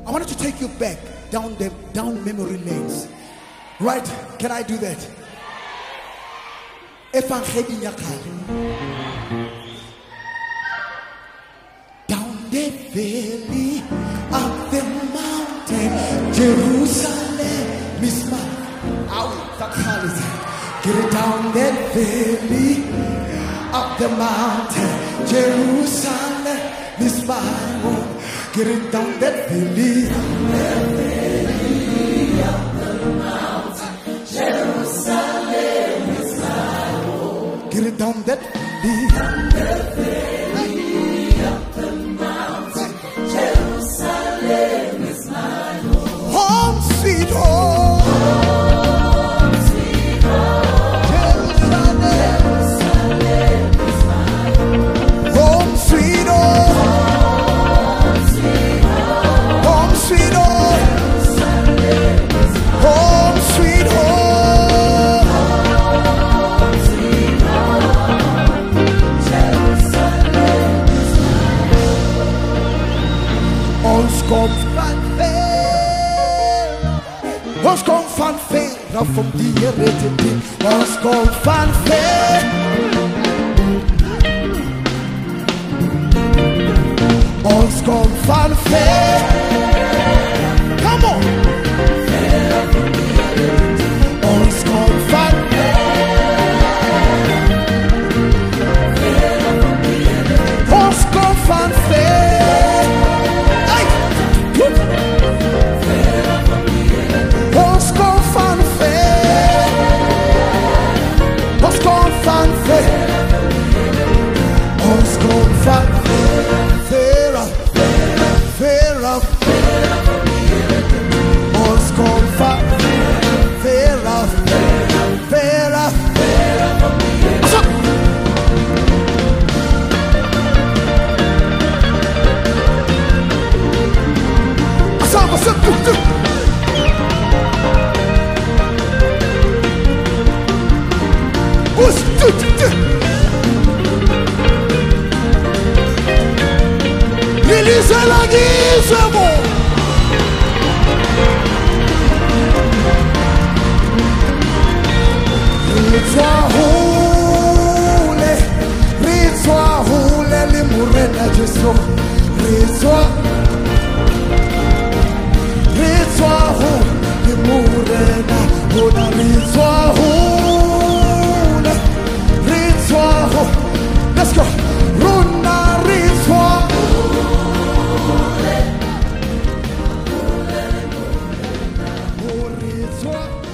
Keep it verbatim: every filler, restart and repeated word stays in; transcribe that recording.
I wanted to take you back down the down memory lanes. Right? Can I do that? Evangeli ya kale. Down the valley, up the mountain, Jerusalem is mine. Get it down that valley, up the mountain, Jerusalem is my home. Get it down that valley, that valley, up the mountain, Jerusalem is my home. Get it down that valley, down that valley, up the mountain, Jerusalem is my home. Home sweet home. Home sweet home. Jerusalem, Jerusalem is my home. Home sweet home. Home sweet home. Home sweet home. Home sweet home. Jerusalem is my home. Ons kom van ver. Ons kom van ver. Af om die Here te dien. Ons kom van ver. Ons kom van ver. Come on. Ons kom van ver. Ons kom van ver. Hey. Ons kom van ver. Ons kom van ver. Ons kom van ver. Ver af. Ons kom van ver af. Ver af. Asa, asa, tuk, tuk. Us, tuk, tuk, tuk. Lisa la gizemo. Rizwa hule, rizwa hule li murena Jesu. Rizwa, rizwa hule li murena. Ona rizwa hule, rizwa hule. Let's go. Runa rizwa. Rizwa